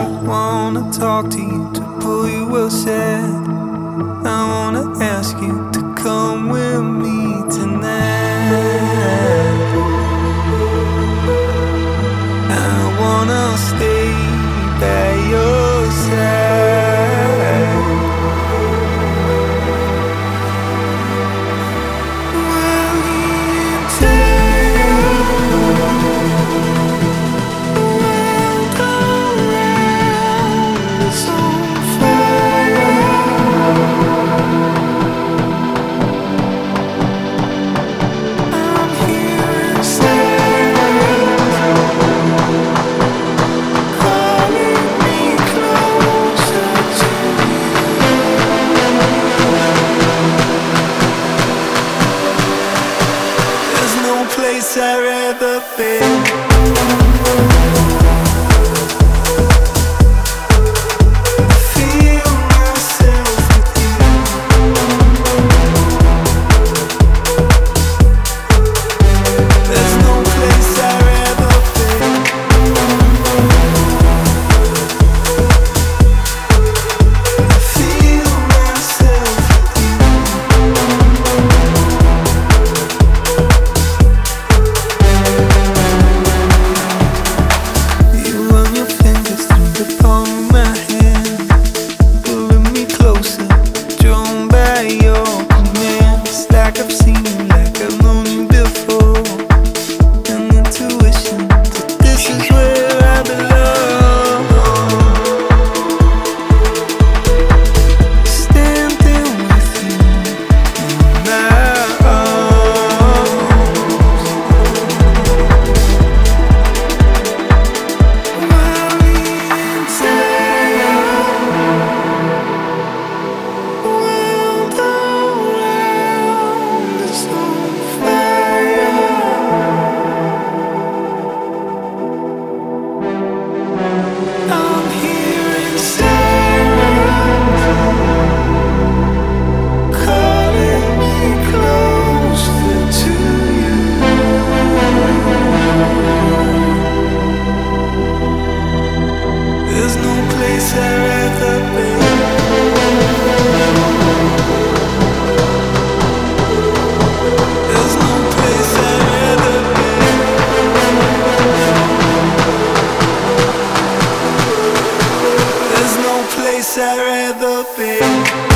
I wanna talk to you to pull you aside. I wanna ask you to come with me tonight. I wanna stay by your side. We'll lean together, world around is on fire. I'm here inside, calling me closer to you. There's no place I'd rather be. Feel myself with you. There's no place I'd rather be. Feel myself with you. You run your fingers through the palm of my hand, pulling me closer, drawn by your commands. Like I've seen you, like I've known you before. An intuition that this is where I belong. Standing with you in my arms. While the entire world around is on fire. I'm here inside, calling me closer to you. There's no place I'd rather be. There's no place I'd rather be. There's no place I'd rather be.